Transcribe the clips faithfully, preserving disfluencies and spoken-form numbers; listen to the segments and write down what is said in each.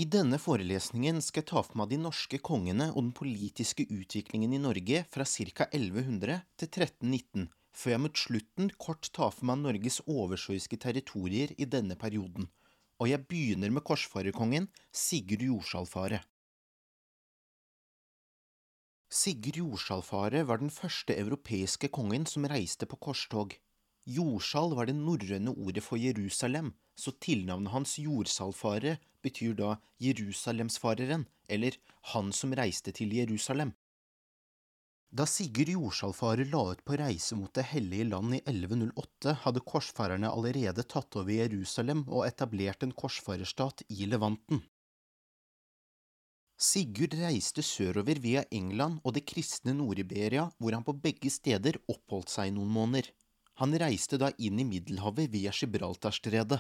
I denne forelesningen skal jeg ta for meg de norske kongene og den politiske utviklingen i Norge fra ca. elleve hundre til tretten nitten, før jeg mot slutten kort tar for meg Norges oversjøiske territorier i denne perioden, og jeg begynner med korsfarerkongen Sigurd Jorsalfare. Sigurd Jorsalfare var den første europeiske kongen som reiste på korstog. Jorsal var det norrøne ordet for Jerusalem, så tilnavnet hans Jorsalfare betyr da Jerusalemsfareren, eller han som reiste til Jerusalem. Da Sigurd Jorsalfare la ut på reise mot det hellige land i elleve null åtte, hadde korsfarerne allerede tatt over Jerusalem og etablert en korsfarerstat i Levanten. Sigurd reiste sørover via England og det kristne Nord-Iberia, hvor han på begge steder oppholdt seg noen måneder. Han reiste da inn i Middelhavet via Gibraltarstredet.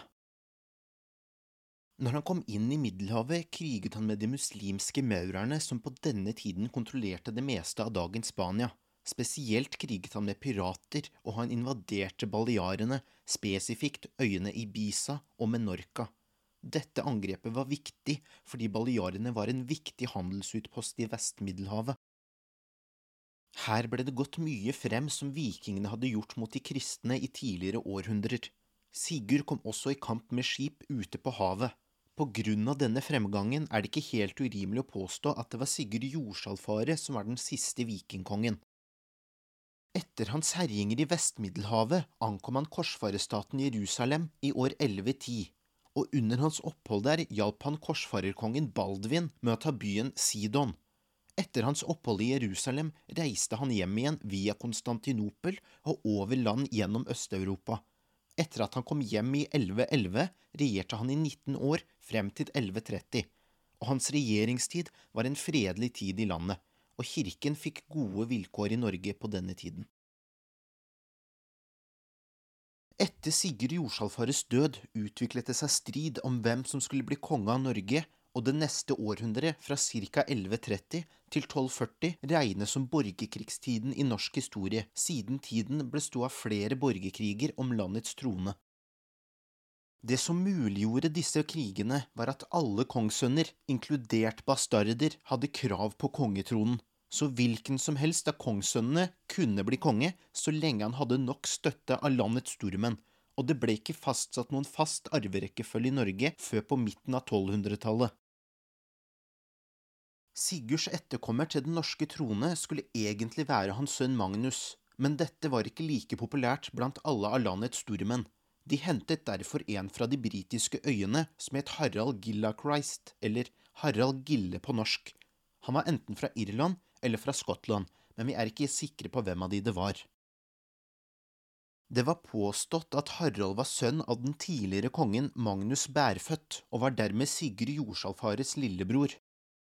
Når han kom inn i Middelhavet, kriget han med de muslimske maurerne som på denne tiden kontrollerte det meste av dagens Spania. Spesielt kriget han med pirater, og han invaderte Balearene, spesifikt øyene Ibiza og Menorca. Dette angrepet var viktig fordi Balearene var en viktig handelsutpost i Vest-Middelhavet. Her ble det gått mye frem som vikingene hadde gjort mot de kristne i tidligere århundrer. Sigurd kom også i kamp med skip ute på havet. På grunn av denne fremgangen er det ikke helt urimelig å påstå at det var Sigurd Jorsalfare som var den siste vikingkongen. Etter hans herjinger i Vest-Middelhavet ankom han korsfarerstaten Jerusalem i år elleve ti, og under hans opphold der hjalp han korsfarerkongen Baldvin med å ta byen Sidon. Etter hans opphold i Jerusalem reiste han hjem igjen via Konstantinopel og over land gjennom Øst-Europa. Etter at han kom hjem i elleve elleve, regjerte han i nitten år frem til elleve tretti, og hans regjeringstid var en fredelig tid i landet, og kirken fikk gode vilkår i Norge på denne tiden. Etter Sigurd Jorsalfares død utviklet det seg strid om hvem som skulle bli konge av Norge, og det neste århundre fra ca. elleve tretti til tolv førti regnes som borgerkrigstiden i norsk historie, siden tiden bestod av flere borgerkriger om landets trone. Det som muliggjorde disse krigene var at alle kongssønner, inkludert bastarder, hadde krav på kongetronen, så hvilken som helst av kongssønnene kunne bli konge så lenge han hadde nok støtte av landets stormenn, og det ble ikke fastsatt noen fast arverekkefølge i Norge før på midten av tolvhundretallet. Sigurds etterkommer til den norske trone skulle egentlig være hans sønn Magnus, men dette var ikke like populært blant alle av landets stormenn. De hentet derfor en fra de britiske øyene som het Harald Gilla-Christ, eller Harald Gille på norsk. Han var enten fra Irland eller fra Skottland, men vi er ikke sikre på hvem av de det var. Det var påstått at Harald var sønn av den tidligere kongen Magnus Bærfødt, og var dermed Sigurd Jorsalfares lillebror.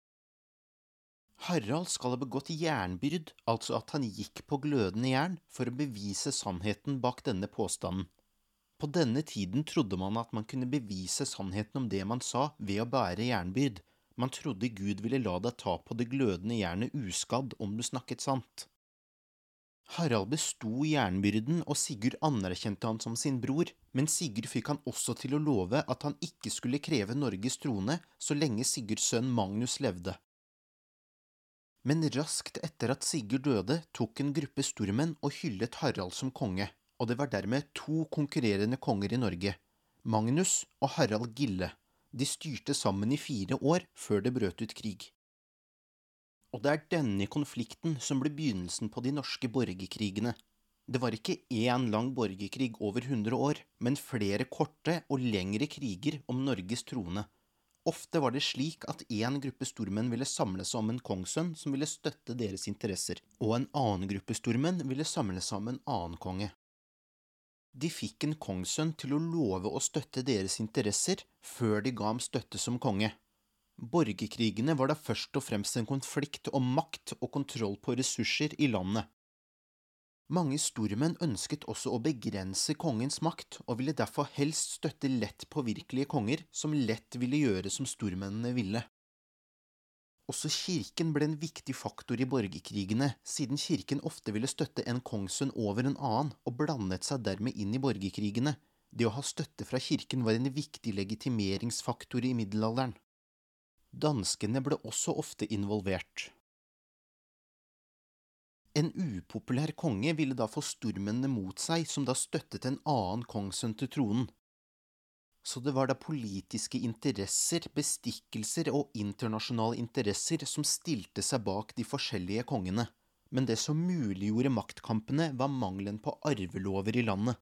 Harald skal ha begått jernbyrd, altså at han gikk på glødende jern, for å bevise sannheten bak denne påstanden. På denne tiden trodde man at man kunne bevise sannheten om det man sa ved å bære jernbyrd. Man trodde Gud ville la deg ta på det glødende jernet uskadd om du snakket sant. Harald besto jernbyrden, og Sigurd anerkjente han som sin bror, men Sigurd fikk han også til å love at han ikke skulle kreve Norges trone så lenge Sigurds sønn Magnus levde. Men raskt etter at Sigurd døde, tok en gruppe stormenn og hyllet Harald som konge, og det var dermed to konkurrerende konger i Norge, Magnus og Harald Gille. De styrte sammen i fire år før det brøt ut krig. Og det er denne konflikten som ble begynnelsen på de norske borgerkrigene. Det var ikke én lang borgerkrig over hundre år, men flere korte og lengre kriger om Norges trone. Ofte var det slik at en gruppe stormenn ville samle seg om en kongssønn som ville støtte deres interesser, og en annen gruppe stormenn ville samle seg om en annen konge. De fikk en kongssønn til å love å støtte deres interesser før de ga ham støtte som konge. Borgerkrigene var da først og fremst en konflikt om makt og kontroll på ressurser i landet. Mange stormenn ønsket også å begrense kongens makt, og ville derfor helst støtte lett påvirkelige konger som lett ville gjøre som stormennene ville. Også kirken ble en viktig faktor i borgerkrigene, siden kirken ofte ville støtte en kongssønn over en annen, og blandet seg dermed inn i borgerkrigene. Det å ha støtte fra kirken var en viktig legitimeringsfaktor i middelalderen. Danskene ble også ofte involvert. En upopulær konge ville da få stormennene mot seg, som da støttet en annen kongssønn til tronen. Så det var da politiske interesser, bestikkelser og internasjonale interesser som stilte seg bak de forskjellige kongene. Men det som muliggjorde maktkampene var mangelen på arvelover i landet.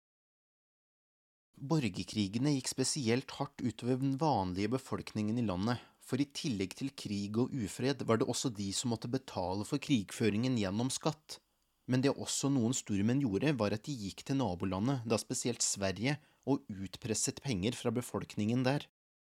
Borgerkrigene gikk spesielt hardt utover den vanlige befolkningen i landet, for i tillegg til krig og ufred var det også de som måtte betale for krigføringen gjennom skatt. Men det også noen stormenn gjorde var at de gikk til nabolandet, da spesielt Sverige, og utpresset penger fra befolkningen der.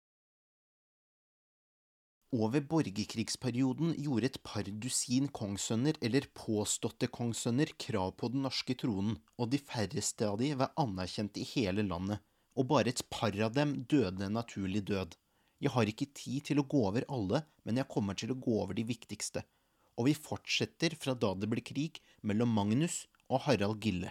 Over borgerkrigsperioden gjorde et par dusin kongssønner eller påståtte kongssønner krav på den norske tronen, og de færreste av de var anerkjent i hele landet, og bare et par av dem døde en naturlig død. Jeg har ikke tid til å gå over alle, men jeg kommer til å gå over de viktigste, og vi fortsetter fra da det ble krig mellom Magnus og Harald Gille.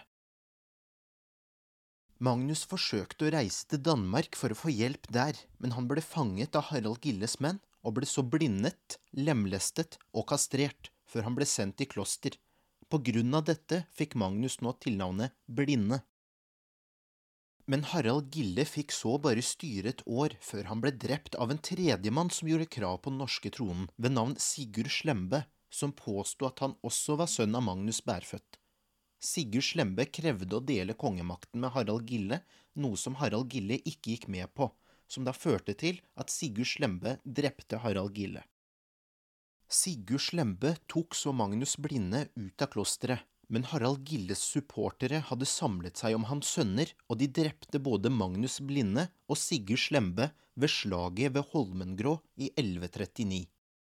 Magnus forsøkte å reise til Danmark for å få hjelp der, men han ble fanget av Harald Gilles menn, og ble så blindet, lemlestet og kastrert, før han ble sendt i kloster. På grunn av dette fikk Magnus nå tilnavnet Blinde. Men Harald Gille fikk så bare styre et år, før han ble drept av en tredjemann som gjorde krav på den norske tronen, ved navn Sigurd Slembe, som påstod at han også var sønn av Magnus Bærfødt. Sigurd Slembe krevde å dele kongemakten med Harald Gille, noe som Harald Gille ikke gikk med på, som da førte til at Sigurd Slembe drepte Harald Gille. Sigurd Slembe tok så Magnus Blinde ut av klosteret, men Harald Gilles supportere hadde samlet seg om hans sønner, og de drepte både Magnus Blinde og Sigurd Slembe ved slaget ved Holmengrå i elleve trettini.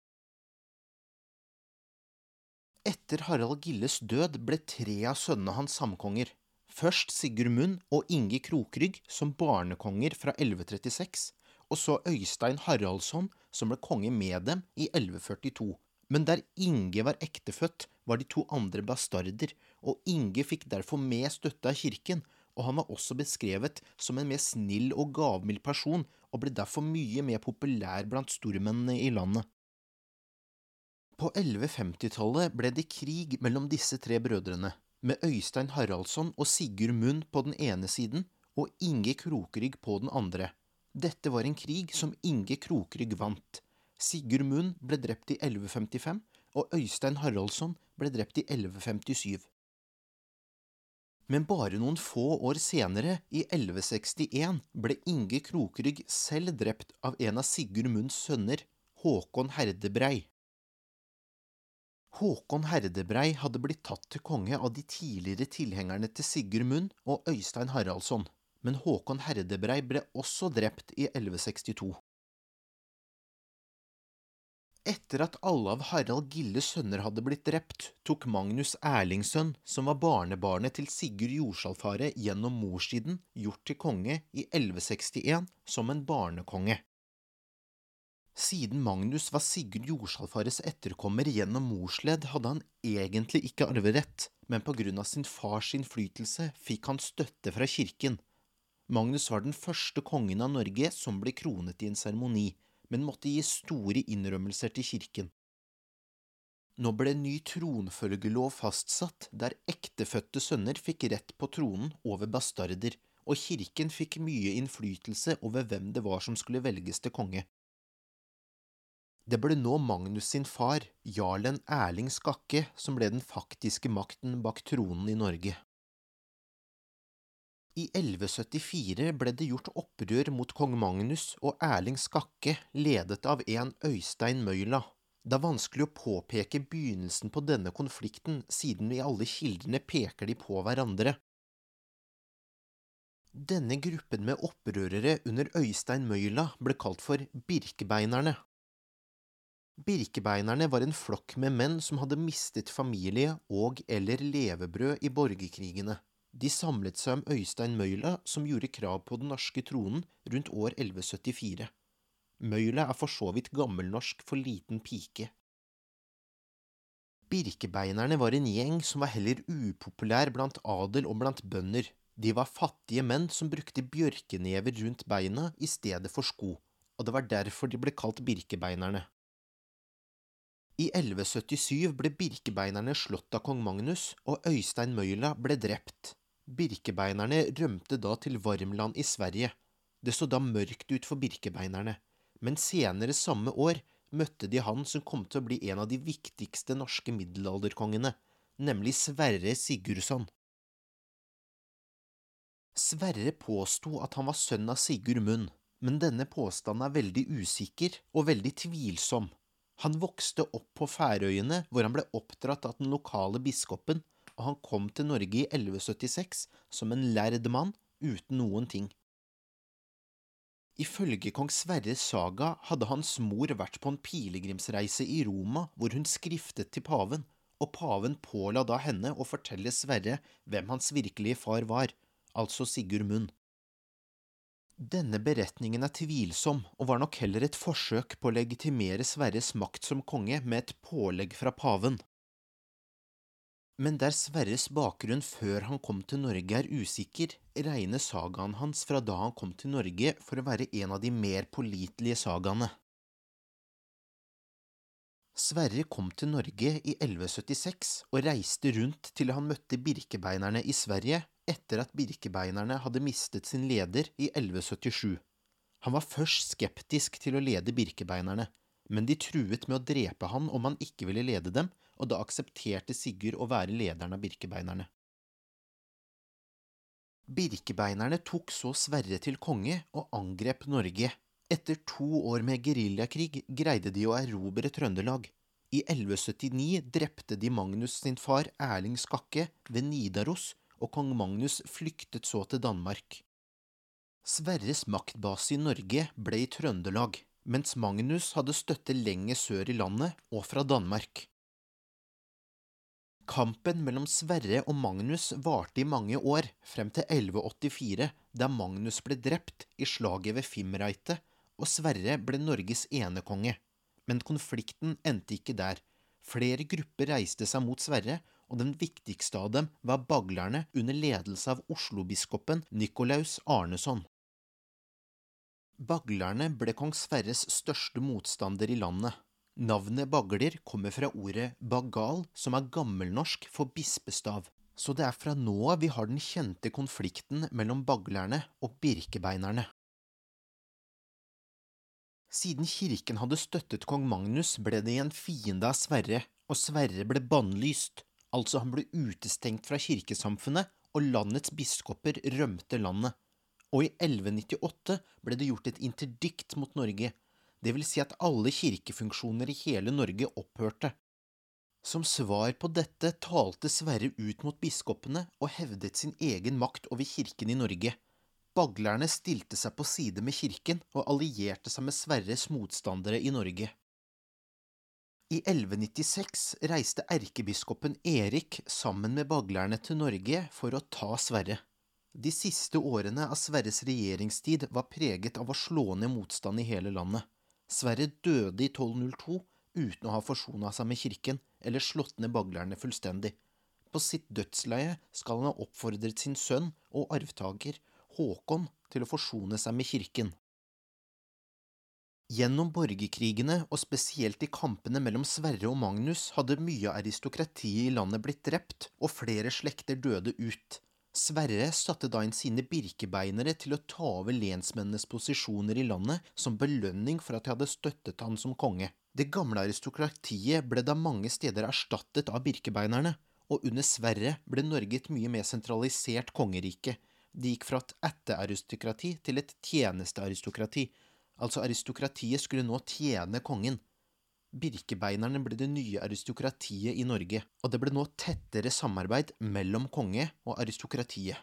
Etter Harald Gilles død ble tre av sønnene hans samkonger. Først Sigurd Munn og Inge Krokrygg som barnekonger fra elleve trettiseks, og så Øystein Haraldsson som ble konge med dem i elleve førtito. Men der Inge var ektefødt, var de to andre bastarder, og Inge fikk derfor med støtte av kirken, og han var også beskrevet som en mer snill og gavmild person, og ble derfor mye mer populær blant stormennene i landet. På elleve femti-tallet ble det krig mellom disse tre brødrene, med Øystein Haraldsson og Sigurd Munn på den ene siden, og Inge Krokrygg på den andre. Dette var en krig som Inge Krokrygg vant. Sigurd Munn ble drept i elleve femtifem, og Øystein Haraldsson ble drept i elleve femtisyv. Men bare noen få år senere, i elleve sekstien, ble Inge Krokrygg selv drept av en av Sigurd Munns sønner, Håkon Herdebrei. Håkon Herdebrei hadde blitt tatt til konge av de tidligere tilhengerne til Sigurd Munn og Øystein Haraldsson, men Håkon Herdebrei ble også drept i elleve sekstito. Etter at alle av Harald Gilles sønner hadde blitt drept, tok Magnus Erlingssønn, som var barnebarnet til Sigurd Jorsalfare gjennom morssiden, gjort til konge i elleve sekstien som en barnekonge. Siden Magnus var Sigurd Jorsalfares etterkommer gjennom morsledd, hadde han egentlig ikke arverett, men på grunn av sin fars innflytelse fikk han støtte fra kirken. Magnus var den første kongen av Norge som ble kronet i en seremoni, men måtte gi store innrømmelser til kirken. Nå ble en ny tronfølgelov fastsatt, der ektefødte sønner fikk rett på tronen over bastarder, og kirken fikk mye innflytelse over hvem det var som skulle velges til konge. Det ble nå Magnus sin far, jarlen Erling Skakke, som ble den faktiske makten bak tronen i Norge. I elleve syttifire ble det gjort opprør mot kong Magnus og Erling Skakke, ledet av en Øystein Møyla. Det er vanskelig å påpeke begynnelsen på denne konflikten, siden i alle kildene peker de på hverandre. Denne gruppen med opprørere under Øystein Møyla ble kalt for Birkebeinerne. Birkebeinerne var en flokk med menn som hadde mistet familie og eller levebrød i borgerkrigene. De samlet seg om Øystein Møyla, som gjorde krav på den norske tronen rundt år elleve syttifire. Møyla er for så vidt gammelnorsk for liten pike. Birkebeinerne var en gjeng som var heller upopulær blant adel og blant bønder. De var fattige menn som brukte bjørkenever rundt beina i stedet for sko. og det var derfor de ble kalt birkebeinerne. I elleve syttisju ble birkebeinerne slått av kong Magnus, og Øystein Møyla ble drept. Birkebeinerne rømte da til Varmland i Sverige. Det så da mørkt ut for birkebeinerne, men senere samme år møtte de han som kom til å bli en av de viktigste norske middelalderkongene, nemlig Sverre Sigurdsson. Sverre påsto at han var sønn av Sigurd Munn, men denne påstanden er veldig usikker og veldig tvilsom. Han vokste opp på Færøyene, hvor han ble oppdratt av den lokale biskopen, og han kom til Norge i elleve syttiseks som en lærd mann uten noen ting. Ifølge kong Sverres saga hadde hans mor vært på en pilegrimsreise i Roma, hvor hun skriftet til paven, og paven påla da henne å fortelle Sverre hvem hans virkelige far var, altså Sigurd Munn. Denne beretningen er tvilsom, og var nok heller et forsøk på å legitimere Sverres makt som konge med et pålegg fra paven. Men der Sverres bakgrunn før han kom til Norge er usikker, regner sagaen hans fra da han kom til Norge for å være en av de mer pålitelige sagaene. Sverre kom til Norge i elleve syttiseks og reiste rundt til han møtte birkebeinerne i Sverige etter at birkebeinerne hadde mistet sin leder i elleve syttisju. Han var først skeptisk til å lede birkebeinerne, men de truet med å drepe han om han ikke ville lede dem, og da aksepterte Sigurd å være lederen av birkebeinerne. Birkebeinerne tok så Sverre til konge og angrep Norge. Etter to år med geriljakrig greide de å erobre Trøndelag. I elleve syttini drepte de Magnus sin far Erling Skakke ved Nidaros, og kong Magnus flyktet så til Danmark. Sverres maktbase i Norge ble i Trøndelag, mens Magnus hadde støtte lenger sør i landet og fra Danmark. Kampen mellom Sverre og Magnus varte i mange år, frem til elleve åttifire, da Magnus ble drept i slaget ved Fimreite, og Sverre ble Norges enekonge. Men konflikten endte ikke der. Flere grupper reiste seg mot Sverre, og den viktigste av dem var baglerne under ledelse av Oslo-biskopen Nikolaus Arneson. Baglerne ble kong Sverres største motstander i landet. Navnet bagler kommer fra ordet bagal, som er gammelnorsk for bispestav. Så det er fra nå av vi har den kjente konflikten mellom baglerne og birkebeinerne. Siden kirken hadde støttet kong Magnus, ble det en fiende av Sverre, og Sverre ble bannlyst. Altså han ble utestengt fra kirkesamfunnet, og landets biskoper rømte landet. Og i elleve nittiåtte ble det gjort et interdikt mot Norge. Det vil si at alle kirkefunksjoner i hele Norge opphørte. Som svar på dette talte Sverre ut mot biskopene og hevdet sin egen makt over kirken i Norge. Baglerne stilte seg på side med kirken og allierte seg med Sverres motstandere i Norge. I elleve nittiseks reiste erkebiskopen Erik sammen med baglerne til Norge for å ta Sverre. De siste årene av Sverres regjeringstid var preget av å slå ned motstand i hele landet. Sverre døde i tolv null to uten å ha forsonet seg med kirken eller slått ned baglerne fullstendig. På sitt dødsleie skal han ha oppfordret sin sønn og arvtaker Håkon til å forsone seg med kirken. Gjennom borgerkrigene, og spesielt i kampene mellom Sverre og Magnus, hadde mye aristokratiet i landet blitt drept, og flere slekter døde ut. Sverre satte da inn sine birkebeinere til å ta over lensmennenes posisjoner i landet som belønning for at de hadde støttet han som konge. Det gamle aristokratiet ble da mange steder erstattet av birkebeinerne, og under Sverre ble Norge et mye mer sentralisert kongerike. Det gikk fra et ættearistokrati til et tjenestearistokrati, altså aristokratiet skulle nå tjene kongen. Birkebeinerne ble det nye aristokratiet i Norge, og det ble nå tettere samarbeid mellom konge og aristokratiet.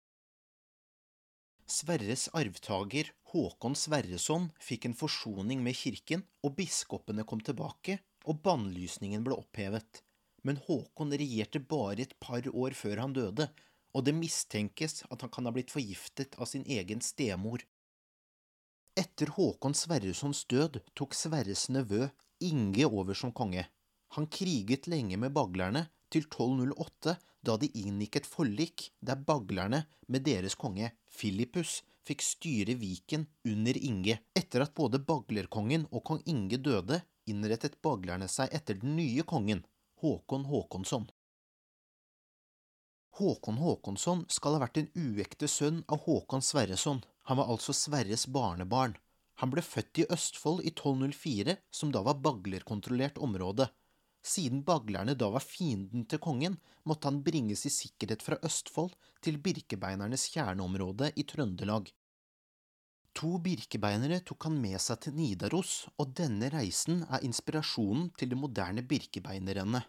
Sverres arvtager, Håkon Sverreson, fikk en forsoning med kirken, og biskopene kom tilbake, og bannlysningen ble opphevet. Men Håkon regjerte bare et par år før han døde, og det mistenkes at han kan ha blitt forgiftet av sin egen stemor. Etter Håkon Sverresons død tok Sverres nevø Inge over som konge. Han kriget lenge med baglerne til tolv null åtte, da de inngikk et forlik der baglerne med deres konge Philippus fikk styre Viken under Inge. Etter at både baglerkongen og kong Inge døde, innrettet baglerne seg etter den nye kongen, Håkon Håkonsson. Håkon Håkonsson skal ha vært en uekte sønn av Håkon Sverreson. Han var altså Sverres barnebarn. Han ble født i Østfold i tolv null fire, som da var baglerkontrollert område. Siden baglerne da var fienden til kongen, måtte han bringes i sikkerhet fra Østfold til birkebeinernes kjerneområde i Trøndelag. To birkebeinere tok han med seg til Nidaros, og denne reisen er inspirasjonen til det moderne birkebeinerrennet.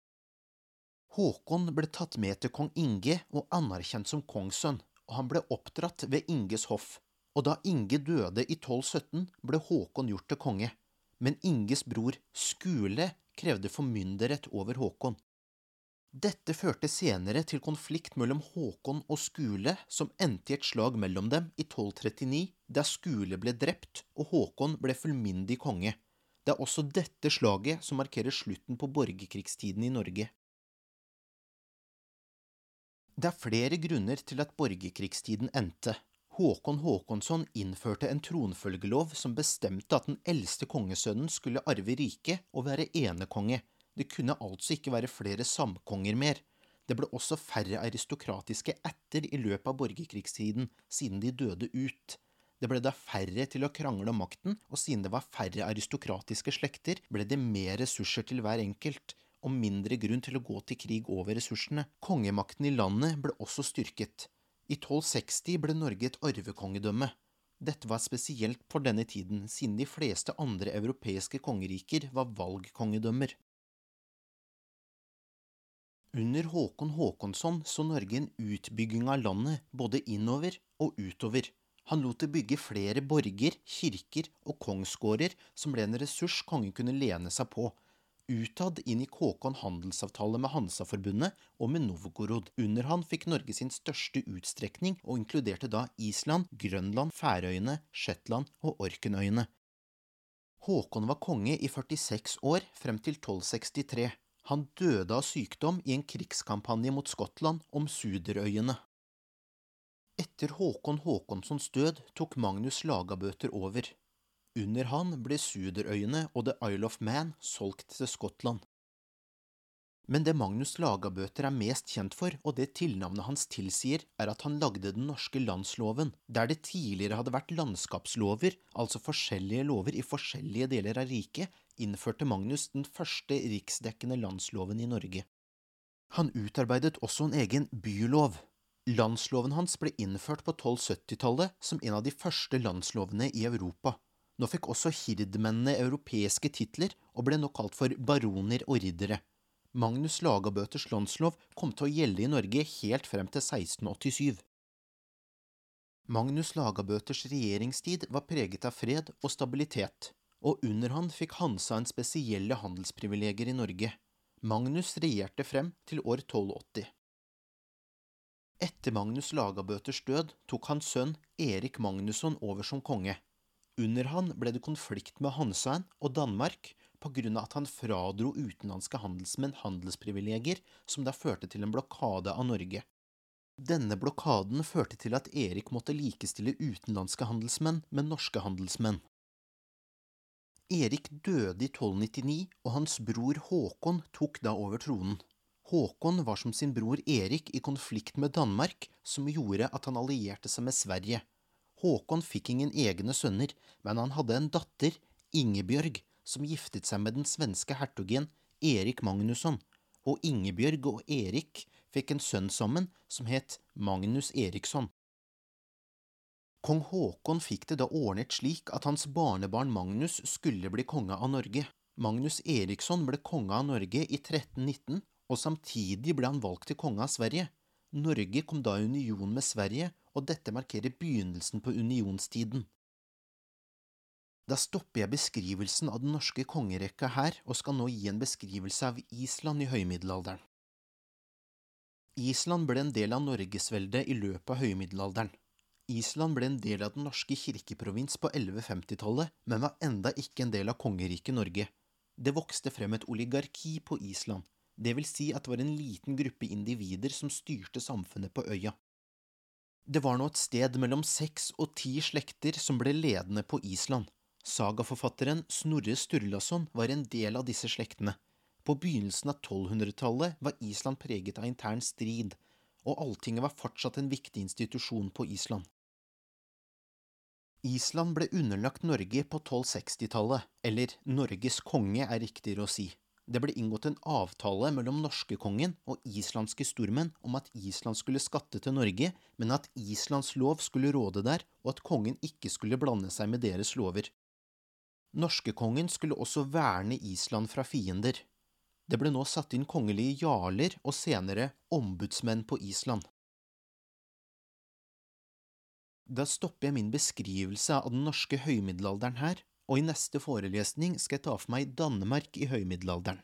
Håkon ble tatt med til kong Inge og anerkjent som kongssønn, og han ble oppdratt ved Inges hoff. Og da Inge døde i tolv sytten, ble Håkon gjort til konge. Men Inges bror Skule krevde formynderrett over Håkon. Dette førte senere til konflikt mellom Håkon og Skule, som endte i et slag mellom dem i tolv trettini, der Skule ble drept og Håkon ble fullmyndig konge. Det er også dette slaget som markerer slutten på borgerkrigstiden i Norge. Det er flere grunner til at borgerkrigstiden endte. Håkon Håkonsson innførte en tronfølgelov som bestemte at den eldste kongesønnen skulle arve riket og være enekonge. Det kunne altså ikke være flere samkonger mer. Det ble også færre aristokratiske ætter i løpet av borgerkrigstiden, siden de døde ut. Det ble da færre til å krangle om makten, og siden det var færre aristokratiske slekter, ble det mer ressurser til hver enkelt, og mindre grunn til å gå til krig over ressursene. Kongemakten i landet ble også styrket. I tolv seksti ble Norge et arvekongedømme. Dette var spesielt for denne tiden, siden de fleste andre europeiske kongeriker var valgkongedømmer. Under Håkon Håkonsson så Norge en utbygging av landet, både innover og utover. Han lot det bygge flere borger, kirker og kongsgårder som ble en ressurs kongen kunne lene seg på. Utad inngikk Håkon handelsavtale med Hansaforbundet og med Novgorod. Under han fikk Norge sin største utstrekning og inkluderte da Island, Grønland, Færøyene, Shetland og Orknøyene. Håkon var konge i førtiseks år frem til tolv sekstitre. Han døde av sykdom i en krigskampanje mot Skottland om Suderøyene. Etter Håkon Håkonssons død tok Magnus Lagabøter over. Under han ble Suderøyene og The Isle of Man solgt til Skottland. Men det Magnus Lagabøter er mest kjent for, og det tilnavnet hans tilsier, er at han lagde den norske landsloven. Der det tidligere hadde vært landskapslover, altså forskjellige lover i forskjellige deler av riket, innførte Magnus den første riksdekkende landsloven i Norge. Han utarbeidet også en egen bylov. Landsloven hans ble innført på tolv sytti-tallet som en av de første landslovene i Europa. Nå fikk også hirdmennene europeiske titler og ble nå kalt for baroner og riddere. Magnus Lagabøters landslov kom til å gjelde i Norge helt frem til seksten åttisyv. Magnus Lagabøters regjeringstid var preget av fred og stabilitet, og under han fikk Hansa en spesielle handelsprivilegier i Norge. Magnus regjerte frem til år tolv åtti. Etter Magnus Lagabøters død tok hans sønn Erik Magnusson over som konge. Under han ble det konflikt med Hansaen og Danmark på grunn av at han fradro utenlandske handelsmenn handelsprivilegier som da førte til en blokade av Norge. Denne blokaden førte til at Erik måtte likestille utenlandske handelsmenn med norske handelsmenn. Erik døde i tolv nittini, og hans bror Håkon tok da over tronen. Håkon var som sin bror Erik i konflikt med Danmark, som gjorde at han allierte seg med Sverige. Håkon fikk ingen egne sønner, men han hadde en datter, Ingebjørg, som giftet seg med den svenske hertugen Erik Magnusson, og Ingebjørg og Erik fikk en sønn sammen som het Magnus Eriksson. Kong Håkon fikk det da ordnet slik at hans barnebarn Magnus skulle bli konge av Norge. Magnus Eriksson ble konge av Norge i tretten nitten, og samtidig ble han valgt til konge av Sverige. Norge kom da i union med Sverige, og dette markerer begynnelsen på unionstiden. Da stopper jeg beskrivelsen av den norske kongerekka her, og skal nå gi en beskrivelse av Island i høymiddelalderen. Island ble en del av Norgesveldet i løpet av høymiddelalderen. Island ble en del av den norske kirkeprovins på elleve femti-tallet, men var enda ikke en del av kongeriket Norge. Det vokste frem et oligarki på Island. Det vil si at det var en liten gruppe individer som styrte samfunnet på øya. Det var nå et sted mellom seks og ti slekter som ble ledende på Island. Sagaforfatteren Snorre Sturlason var en del av disse slektene. På begynnelsen av tolvhundretallet var Island preget av intern strid, og Alltinget var fortsatt en viktig institusjon på Island. Island ble underlagt Norge på tolv-sekstitallet, eller Norges konge er riktigere å si. Det ble inngått en avtale mellom norskekongen og islandske stormenn om at Island skulle skatte til Norge, men at Islands lov skulle råde der, og at kongen ikke skulle blande seg med deres lover. Norskekongen skulle også verne Island fra fiender. Det ble nå satt inn kongelige jarler og senere ombudsmenn på Island. Da stopper jeg min beskrivelse av den norske høymiddelalderen her, og i neste forelesning skal jeg ta for meg Danmark i høymiddelalderen.